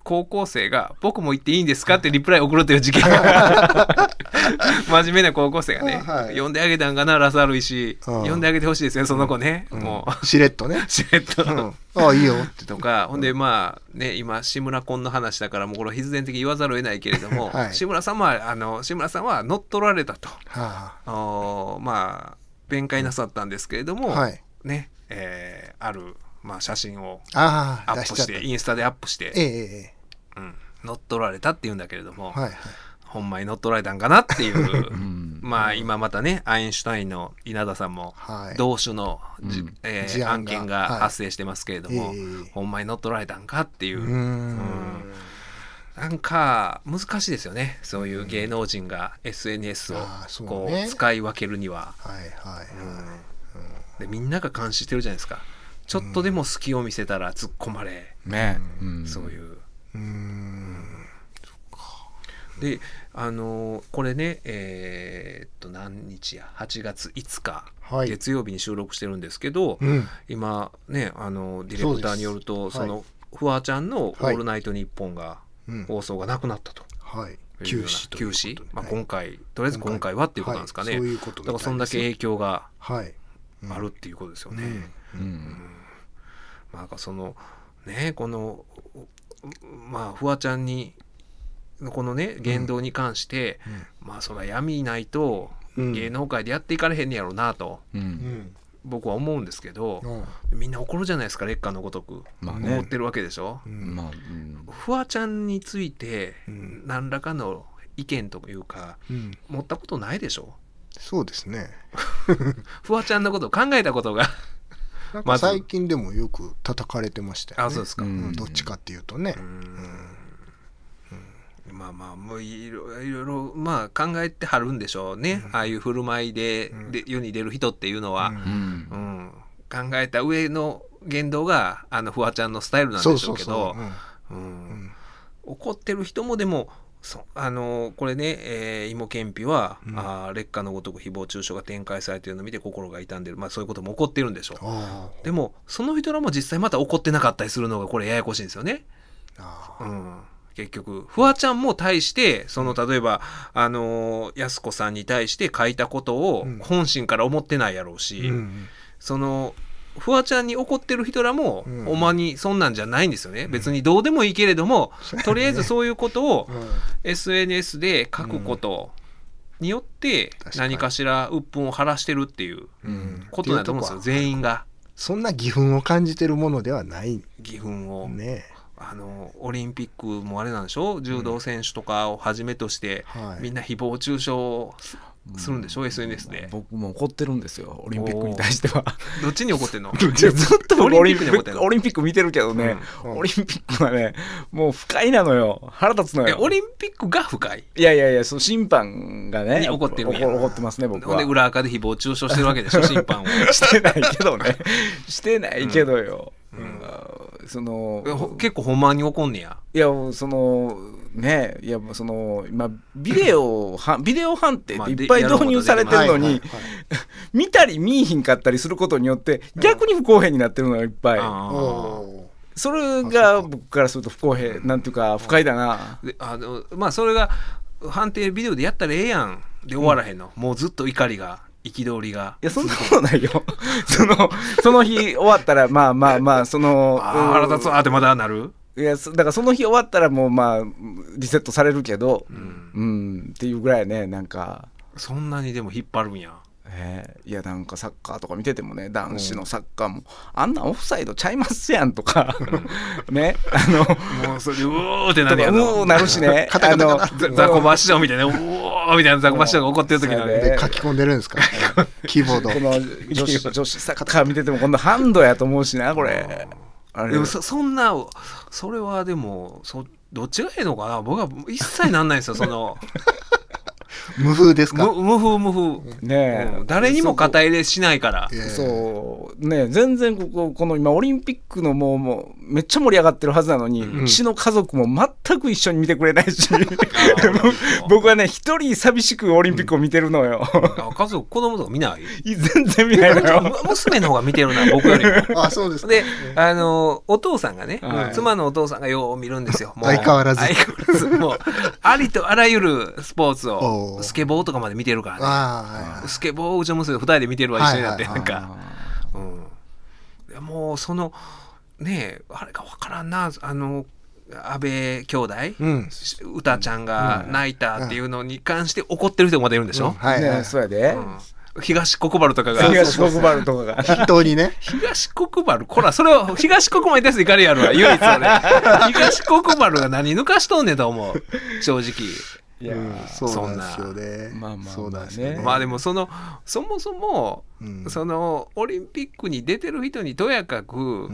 高校生が僕も行っていいんですかってリプライ送るという事件が真面目な高校生がね、はい、呼んであげたんかなラサール石呼んであげてほしいですよその子ね、うん、もうしれっとねしれっと、 うん、ああいいよってとか、ほんでまあね今志村婚の話だからもうこれ必然的に言わざるを得ないけれども、はい、志村さんはあの志村さんは乗っ取られたと、はあ、おまあ弁解なさったんですけれども、はい、ね、えー、あるまあ、写真をアップしてインスタでアップして、ええうん、乗っ取られたっていうんだけれども、はいはい、ほんまに乗っ取られたんかなっていう、うん、まあ今またねアインシュタインの稲田さんも同種の、はいうんえー、案件が発生してますけれども、はい、ほんまに乗っ取られたんかっていう、うん、なんか難しいですよねそういう芸能人が エスエヌエス をこう、ね、使い分けるには、はいはいはいうん、でみんなが監視してるじゃないですかちょっとでも隙を見せたら突っ込まれ、ねうん、そういう。うーんであのー、これねえー、っと何日やはちがついつか、はい、月曜日に収録してるんですけど、うん、今ねあのディレクターによるとその、はい、フワちゃんの「オールナイトニッポン」が、はい、放送がなくなったと。はい休止ということで、まあ、今回、はい、とりあえず今回はっていうことなんですかね、はい、そういうことみたいですね。だからそんだけ影響があるっていうことですよね、はいうんうんうんなんかそのねこのまあフワちゃんにこのね言動に関して、うん、まあそれは闇ないと芸能界でやっていかれへんねやろうなと、うん、僕は思うんですけど、うん、みんな怒るじゃないですか劣化のごとく、まあね、思ってるわけでしょ、うんまあうん、フワちゃんについて何らかの意見というか、うん、持ったことないでしょ。 そうですねフワちゃんのことを考えたことがなんか最近でもよく叩かれてましたよね。 あ、そうですか。うん、 どっちかっていうとね。うんうん、まあまあもういろいろまあ考えてはるんでしょうね。うん、ああいう振る舞いで、うん、で世に出る人っていうのは、うんうん、考えた上の言動があのフワちゃんのスタイルなんでしょうけど、怒ってる人もでも。そうあのこれね、えー、芋けんぴは、うん、あ劣化のごとく誹謗中傷が展開されているのを見て心が痛んでる、まあ、そういうことも起こってるんでしょう。でもその人らも実際また起こってなかったりするのがこれややこしいんですよね。あ、うん、結局フワちゃんも対してその例えば、うん、あの安子さんに対して書いたことを本心から思ってないやろうし、うん、そのフワちゃんに怒ってる人らも、うん、おまにそんなんじゃないんですよね、うん、別にどうでもいいけれども、うん、とりあえずそういうことを エスエヌエス で書くことによって何かしら鬱憤を晴らしてるっていうことだと思うんですよ、うん、全員がそんな義憤を感じてるものではない義憤をねあのオリンピックもあれなんでしょ柔道選手とかをはじめとして、うんはい、みんな誹謗中傷するんでしょ、うん、エスエヌエス で。 僕も怒ってるんですよオリンピックに対しては。 どっちに怒ってんのずっと僕オリンピックオリンピック見てるけどね、うんうん、オリンピックはねもう不快なのよ腹立つのよ。 オリンピックが不快。 いやいやいやその審判がね怒ってるんや怒ってますね僕は。 で裏垢で誹謗中傷してるわけでしょ審判を。 してないけどねしてないけどよ、うんうん、その結構ほんまに怒んねや。 いやそのねいやその今ビデオビデオ判定っていっぱい導入されてるのに、見たり見いひんかったりすることによって逆に不公平になってるのがいっぱい、うん、それが僕からすると不公平なんていうか不快だな。 であのまあそれが判定ビデオでやったらええやんで終わらへんの、うん、もうずっと怒りが憤りが。 いやそんなことないよそのその日終わったらまあまあまあそのあ腹立つわってまだなる。 いやだからその日終わったらもうまあリセットされるけど、うんうん、っていうぐらいねなんかそんなにでも引っ張るんや。 えー、いやなんかサッカーとか見ててもね男子のサッカーも、うん、あんなオフサイドちゃいますやんとか、うん、ねあのもうそれでうおーってなるやん。うおーなるしねあのザコバシドみたいなうおーみたいなザコバシドが怒ってる時なんで書き込んでるんですかキーボード。 この女子女子サッカー見ててもこんなハンドやと思うしなこれ。 あれでも そ, そんなそれはでもそどっちがいいのかな。僕は一切なんないんですよその無風ですか？ 無無風無風ね、うん、誰にも肩入れしないから。 そうね、全然こここの今オリンピックのもうもうめっちゃ盛り上がってるはずなのに、うん、うちの家族も全く一緒に見てくれないし僕はね一人寂しくオリンピックを見てるのよ、 うん、あ家族子供とか見ない？ 全然見ないのよ娘の方が見てるな僕よりもあそうですか。 であのお父さんがね、はい、妻のお父さんがよう見るんですよ。もう相変わらず相変わらずもうありとあらゆるスポーツをスケボーとかまで見てるからね。あ、はい、スケボーうちの娘ふたりで見てるわ一緒になって、はいはい、なんか、うん、もうそのねえあれか分からんな、あの安倍兄弟、うん、歌ちゃんが泣いたっていうのに関して怒ってる人もまだいるんでしょ、うんうん、 はいはい、そうやで、うん、 東国原とかが東国原とかが筆頭にね東国原こらそれは東国原に対する怒りあるわ唯一俺東国原が何抜かしとんねんと思う正直。 いや、うん、そうなんですよね。 まあまあそうなんですよね。 まあでもそのそもそも、うん、そのオリンピックに出てる人にとやかく、うん、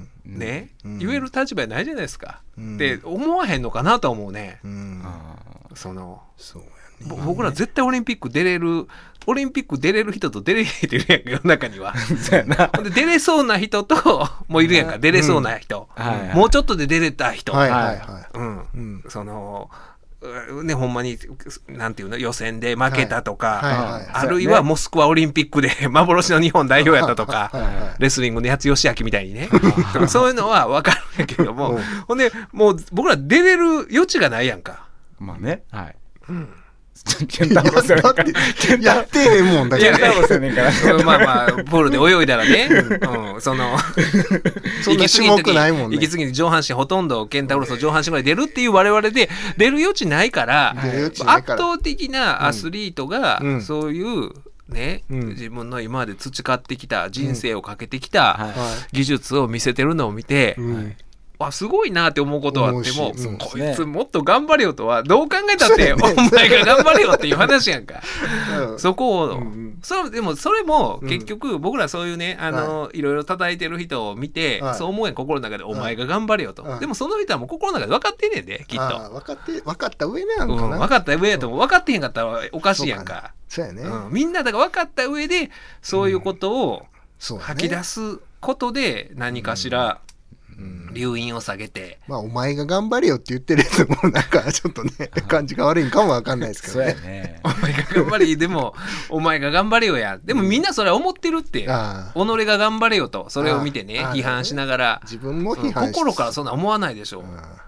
ね、うん、言える立場ないじゃないですか、うん、って思わへんのかなと思うね、うん、そのそうやね、僕ら絶対オリンピック出れるオリンピック出れる人と出れない人いるやんか世の中にはで出れそうな人ともいるやんか、出れそうな人、うんはいはい、もうちょっとで出れた人、はいはいはいうんうん、そのね、ほんまになんていうの予選で負けたとか、はいはいはい、あるいはモスクワオリンピックで幻の日本代表やったとかはい、はい、レスリングの八津義明みたいにねそういうのは分かるんやけどもほんでもう僕ら出れる余地がないやんか。 まあね、はい、うんケンタウロスやねんからやってへんもんだけど、 ケンタウロスやねんからまあまあプールで泳いだらね、うん、そのそんな種目ないもんね。 息継ぎに上半身ほとんどケンタウロスの上半身ぐらい出るっていう我々で出る余地ないから、はい、圧倒的なアスリートがそういうね、うん、自分の今まで培ってきた人生をかけてきた技術を見せてるのを見て、うんはい、あすごいなって思うことはあっても、うん、こいつもっと頑張れよとはどう考えたって、ね、お前が頑張れよっていう話やんか、うん、そこを、うん、それでもそれも結局僕らそういうねあの、はい、いろいろ叩いてる人を見て、はい、そう思うやん心の中でお前が頑張れよと、はい、でもその人はもう心の中で分かってんねんできっと分かって分かった上なんかな、 うん、分かった上やとも分かってへんかったらおかしいやんか。 そうやね、 うん、みんなだから分かった上でそういうことを吐き出すことで何かしら、うん、留飲を下げて、 まあお前が頑張れよって言ってるやつもなんかちょっとね感じが悪いんかもわかんないですけどね。 そうやねお前が頑張れでもお前が頑張れよやでもみんなそれは思ってるって、うん、己が頑張れよとそれを見てね批判しながら自分も批判し、 うん、心からそんな思わないでしょう。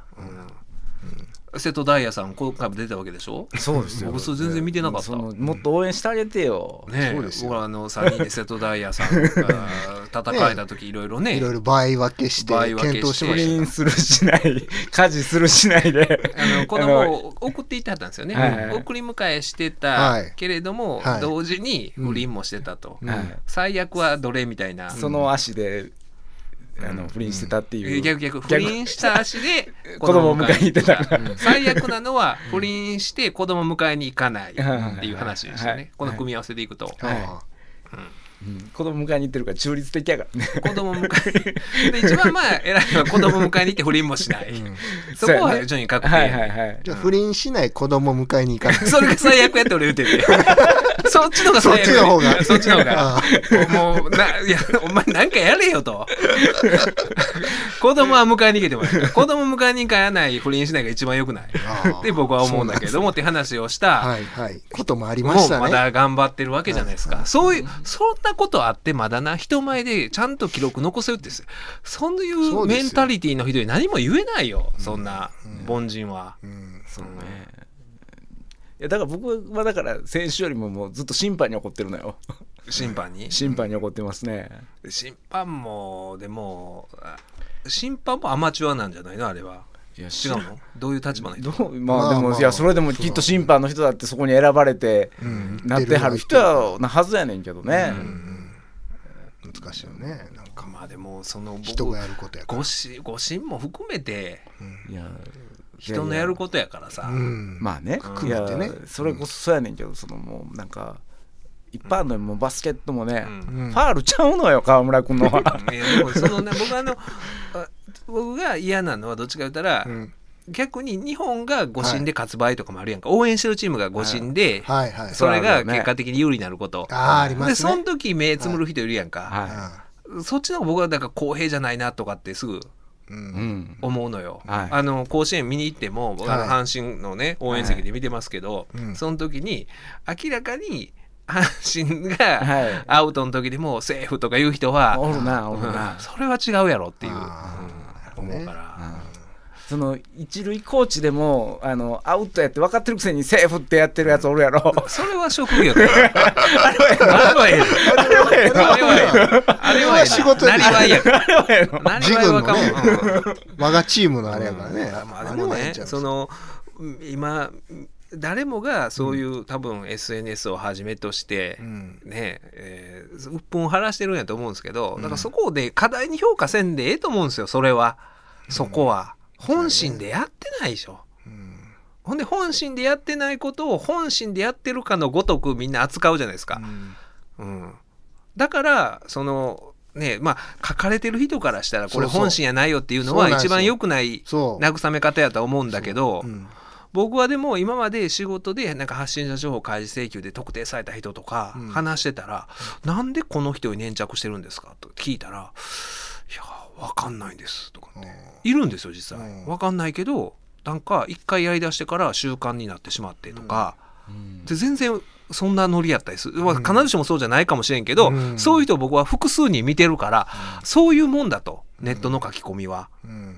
瀬戸大也さん今回も出たわけでしょ。 そうですよ。 僕それ全然見てなかった。 もっと応援してあげてよ。 ね、そうですよ。僕はあのさんにんで瀬戸大也さんが戦えた時いろいろね、 いろいろ倍分けして検討しました。 不倫するしない家事するしないであの子供を送っていってはったんですよね。はい、送り迎えしてたけれども、はい、同時に不倫もしてたと、はい、最悪はどれみたいな、 その足であの不倫してたっていう、 うん、逆逆不倫した足で子供を迎えに行ってた、 うん、最悪なのは不倫して子供を迎えに行かないっていう話ですよね、はい、この組み合わせでいくと、はいはいうん、子供迎えに行ってるから中立的やからね子供迎えで一番まあ偉いのは子供迎えに行って不倫もしない、うん、そこは徐々に確定、はいはいはい、 じゃあ不倫しない子供迎えに行かないそれが最悪やって俺言っててそっちのが最悪、 そっちの方がそっちの方がもうないやお前なんかやれよと子供は迎えに行けてもらう子供迎えに行かない不倫しないが一番良くないって僕は思うんだけどもって話をした、 はいはい、こともありましたね。 もうまだ頑張ってるわけじゃないですか、はいはい、そういうそんなことあってまだな人前でちゃんと記録残せるってそういうメンタリティの人に何も言えないよ、そんな凡人は、うんうん、そうね、 いやだから僕はだから選手よりももうずっと審判に怒ってるのよ審判に審判に怒ってますね。 審判もでも審判もアマチュアなんじゃないのあれは。いや違うのどういう立場の人どう、まあでも、まあまあ、いやそれでもきっと審判の人だってそこに選ばれて、うん、なってはる人はなはずやねんけどね、うんうん、難しいよねなんかまあでもその人がやることやから誤審も含めて、うん、いや人のやることやからさ、 うん、まあね含めてねそれこそそうやねんけどそのもうなんか一般のもうバスケットもね、うん、ファールちゃうのよ川村君のはいやでもそのね僕あの僕が嫌なのはどっちか言ったら、うん、 逆に日本が誤審で勝つ場合とかもあるやんか、はい、応援してるチームが誤審で、はいはいはい、それが結果的に有利になること、 あ、ありますね。 でその時目つむる人いるやんか、はいはい、そっちの方が僕はだから公平じゃないなとかってすぐ思うのよ、うんはい、あの甲子園見に行っても、はい、あの阪神のね応援席で見てますけど、はい、その時に明らかに阪神がアウトの時でもセーフとかいう人は、 おるなおるな、 うん、それは違うやろっていう、うん、思うから、うん、 その一塁コーチでもあのアウトやって分かってるくせにセーフってやってるやつおるやろ。 それは職業だからあれはええあれはええあれはええあれは仕事やなりわいやから自分のね我がチームのあれやからね、 うん、まあでもねその今誰もがそういう、うん、多分 エスエヌエス をはじめとして、うん、ねえー、鬱憤を晴らしてるんやと思うんですけど、うん、だからそこで過大に評価せんでええと思うんですよ。それは、うん、そこは本心でやってないでしょ、うん、ほんで本心でやってないことを本心でやってるかのごとくみんな扱うじゃないですか、うんうん、だからそのね、まあ書かれてる人からしたらこれ本心やないよっていうのは一番良くない慰め方やとは思うんだけど、僕はでも今まで仕事でなんか発信者情報開示請求で特定された人とか話してたら、うん、なんでこの人に粘着してるんですかと聞いたら、いや分かんないんですとかっているんですよ実際、うん、分かんないけどなんか一回やりだしてから習慣になってしまってとか、うん、で全然そんなノリやったりする、まあ、必ずしもそうじゃないかもしれんけど、うん、そういう人を僕は複数人見てるから、うん、そういうもんだと、ネットの書き込みは、うんうん、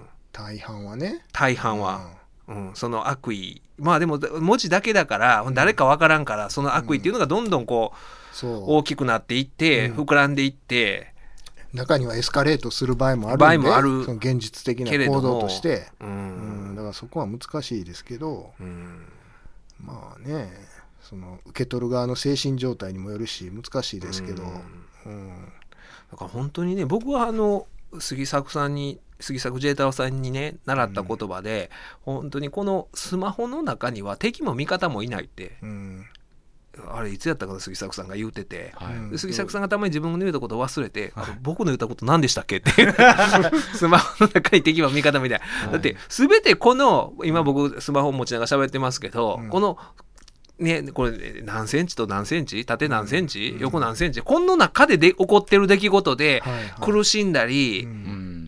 大半はね大半は、うん、その悪意、まあでも文字だけだから誰か分からんから、その悪意っていうのがどんどんこう、うん、大きくなっていって、うん、膨らんでいって中にはエスカレートする場合もあるんで、場合もある、その現実的な行動として、うんうん、だからそこは難しいですけど、うん、まあねその受け取る側の精神状態にもよるし難しいですけど、うんうん、 だから本当にね僕はあの杉作さんに杉作 J 太郎さんにね習った言葉で、うん、本当にこのスマホの中には敵も味方もいないって、うん、あれいつやったかな杉作さんが言うてて、はい、杉作さんがたまに自分の言うたことを忘れて、はい、僕の言ったこと何でしたっけってスマホの中に敵も味方みたいな、はい、だって全てこの今僕スマホ持ちながら喋ってますけど、うん、このね、これ何センチと何センチ縦何センチ、うん、横何センチ、この中でで起こってる出来事で、はいはい、苦しんだり、うん、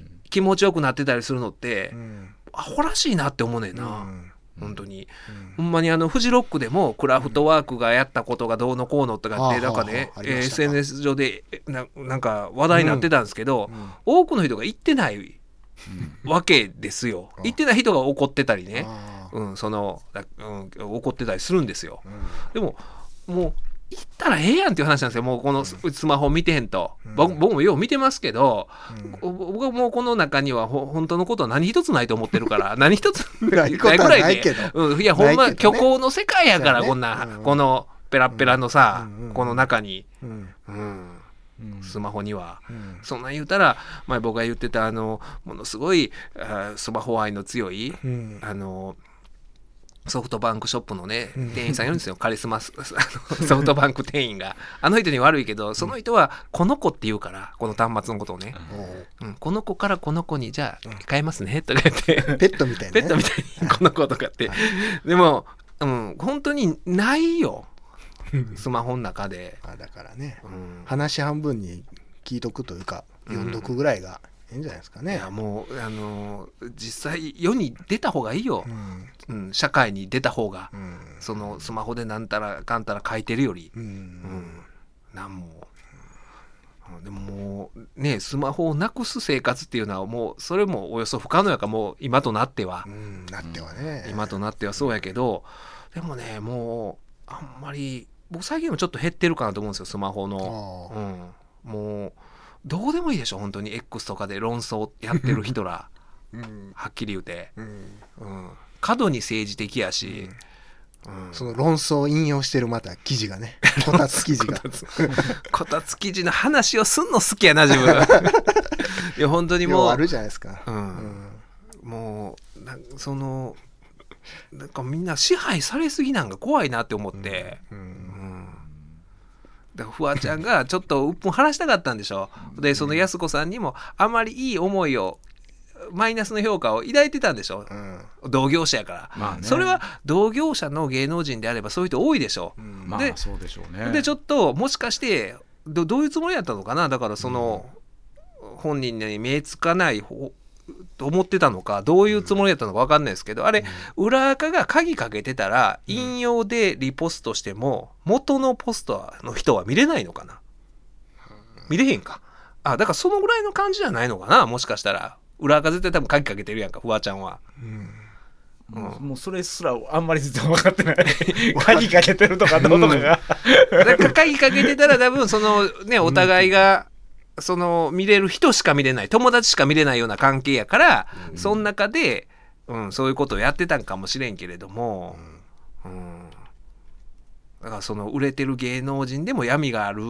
気持ちよくなってたりするのって、うん、アホらしいなって思うねんな、うん、本当に、うん、ほんまにあのフジロックでもクラフトワークがやったことがどうのこうのとかって、うん、なんかね、えー、エスエヌエス 上で な, なんか話題になってたんですけど、うんうん、多くの人が行ってないわけですよ、うん、行ってない人が怒ってたりね、うん、その、うん、怒ってたりするんですよ、うん、でももう行ったらええやんっていう話なんですよ。もうこのスマホ見てへんと、うん、僕, 僕もよう見てますけど、うん、僕はもうこの中にはほ本当のことは何一つないと思ってるから何一つないぐらいで、うん、いやほんま、ね、虚構の世界やから、ね、こんな、うん、このペラペラのさ、うん、この中に、うんうんスマホには、うん、そんなん言うたら前僕が言ってたあのものすごいスマホ愛の強い、うん、あのソフトバンクショップのね店員さんいるんですよ、カリスマソフトバンク店員があの人に悪いけどその人はこの子って言うからこの端末のことをね、うん、この子からこの子にじゃあ変えますねとか言ってペットみたいな、 ね、ペットみたいにこの子とかってでも、うん、本当にないよスマホの中であだからね、うん、話半分に聞いとくというか読んどくぐらいがいいんじゃないですかね、 うん、いやもうあの実際世に出た方がいいよ、うんうん、社会に出た方が、うん、そのスマホでなんたらかんたら書いてるより、うんうん、なんも、うん、でももうねスマホをなくす生活っていうのはもうそれもおよそ不可能やからもう今となっては、うん、 なってはね、 今となってはそうやけどでもねもうあんまり僕最近もちょっと減ってるかなと思うんですよスマホの、うん、もうどうでもいいでしょ本当に X とかで論争やってる人ら、うん、はっきり言うて、うんうん、過度に政治的やし、 うんうん、その論争を引用してるまた記事がねこたつ記事がこたつ記事の話をすんの好きやな自分いや本当にもうあるじゃないですか、うんうん、もうなそのなんかみんな支配されすぎなんか怖いなって思って、うんうんうん、だからフワちゃんがちょっと鬱憤晴らしたかったんでしょでその安子さんにもあまりいい思いをマイナスの評価を抱いてたんでしょ、うん、同業者やから、まあね、それは同業者の芸能人であればそういう人多いでしょ、うん、で、まあそうでしょうね。でちょっともしかしてど, どういうつもりやったのかな、だからその、うん、本人に目つかない方と思ってたのかどういうつもりだったのか分かんないですけど、あれ、うん、裏垢が鍵かけてたら引用でリポストしても元のポストの人は見れないのかな、見れへんか、あだからそのぐらいの感じじゃないのかな、もしかしたら裏垢絶対多分鍵かけてるやんかフワちゃんは、うんうん、もうそれすらあんまり実は分かってない鍵かけてるとかどうとかが、 うん、だから鍵かけてたら多分そのねお互いが、うんその見れる人しか見れない友達しか見れないような関係やから、うん、その中で、うん、そういうことをやってたんかもしれんけれども、うんうん、だからその売れてる芸能人でも闇がある、うん、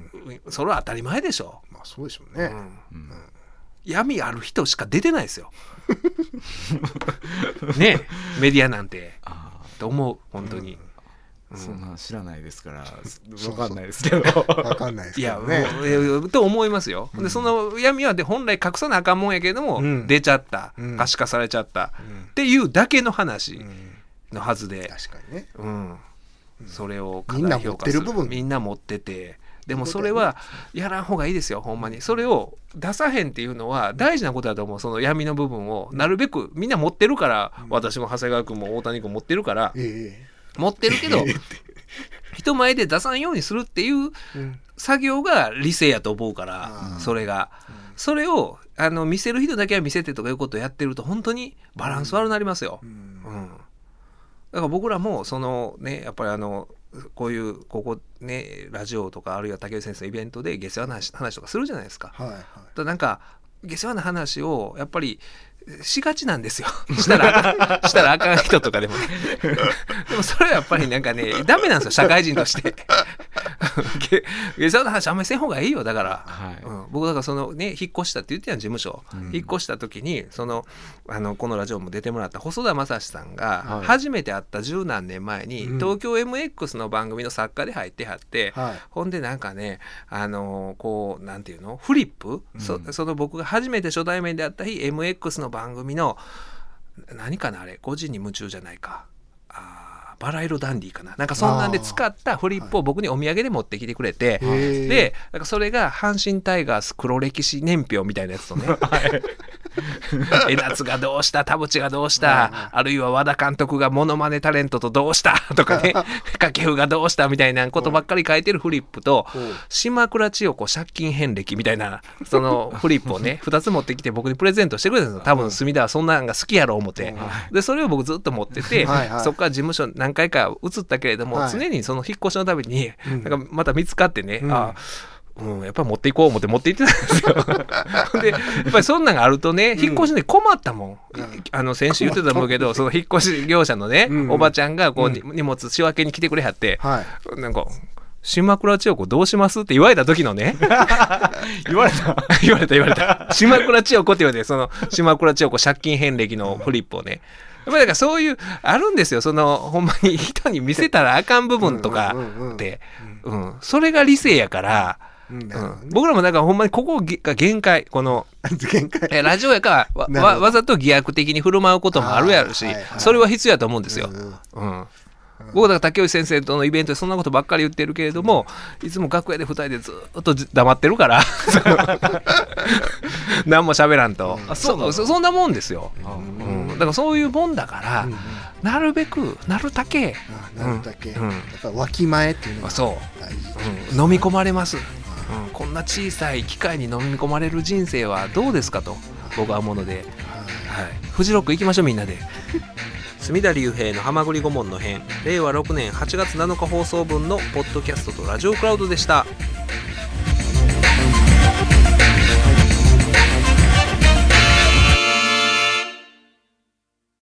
それは当たり前でしょ、 まあそうでしょうね、うんうん、 闇ある人しか出てないですよねメディアなんてと思う本当に、うんそんな知らないですから分かんないですけど分かんないですけどねいやと思いますよ、うん、でその闇はで本来隠さなあかんもんやけれども、うん、出ちゃった、うん、可視化されちゃった、うん、っていうだけの話のはずで、 確かにね、 うん、それをみんな持ってる部分みんな持っててでもそれはやらん方がいいですよほんまに。それを出さへんっていうのは大事なことだと思う。その闇の部分をなるべくみんな持ってるから、私も長谷川君も大谷君持ってるから、ええ持ってるけど人前で出さんようにするっていう作業が理性やと思うから、うん、それが、うん、それをあの見せる人だけは見せてとかいうことをやってると本当にバランス悪くなりますよ、うんうん、だから僕らもそのねやっぱりあのこういうここねラジオとかあるいは竹内先生のイベントで下世話な話とかするじゃないですか、はいはい、だなんか下世話な話をやっぱりしがちなんですよしたらしたらあかん人とかでもねでもそれはやっぱりなんかねダメなんですよ社会人として下世話の話あんまりせん方がいいよだから、はいうん、僕だからそのね引っ越したって言ってた事務所、うん、引っ越した時にそのあのこのラジオも出てもらった細田正史さんが初めて会った十何年前に、はい、東京 エムエックス の番組の作家で入ってはって、はい、ほんでなんかねあのこうなんていうのフリップ、うん、そ, その僕が初めて初対面で会った日 エムエックス の番組の何かなあれごじに夢中じゃないかあバラ色ダンディかななんかそんなんで使ったフリップを僕にお土産で持ってきてくれて、はい、でなんかそれが阪神タイガース黒歴史年表みたいなやつとね江夏がどうした田淵がどうした、はいはい、あるいは和田監督がモノマネタレントとどうしたとかね掛布がどうしたみたいなことばっかり書いてるフリップと島倉千代子借金遍歴みたいなそのフリップをねふたつ持ってきて僕にプレゼントしてくれたんですよ。多分隅田はそんなんが好きやろう思ってでそれを僕ずっと持っててはい、はい、そこから事務所何回か移ったけれども、はい、常にその引っ越しのためになんかまた見つかってね、うん、あうん、やっぱり持っていこう思って持って行ってたんですよでやっぱりそんなんがあるとね引っ越しで困ったもん、うん、あの先週言ってたと思うけどその引っ越し業者のね、うん、おばちゃんがこう、うん、荷物仕分けに来てくれはって、はい、なんか島倉千代子どうしますって言われた時のね言われた言われた言われた島倉千代子って言われてその島倉千代子借金遍歴のフリップをねやっぱりだからそういうあるんですよそのほんまに人に見せたらあかん部分とかって、うん、それが理性やから、うんうん、僕らもだからほんまにここが限界この限界ラジオやからわ, わざと偽悪的に振る舞うこともあるやろし、はいはい、それは必要やと思うんですよ、うんうん僕だから竹内先生とのイベントでそんなことばっかり言ってるけれどもいつも楽屋でふたりでずっと黙ってるから何も喋らんと、うん、そ, そ, そんなもんですよ、うんうん、だからそういうもんだから、うん、なるべくなるだけなるだけ、うん、やっぱわきまえっていうのが大事、 そう、うん、飲み込まれます、うん、こんな小さい機械に飲み込まれる人生はどうですかと僕は思うので、はい、フジロック行きましょうみんなで隅田隆平のはまぐり顧問の編れいわろくねんはちがつなのか放送分のポッドキャストとラジオクラウドでした。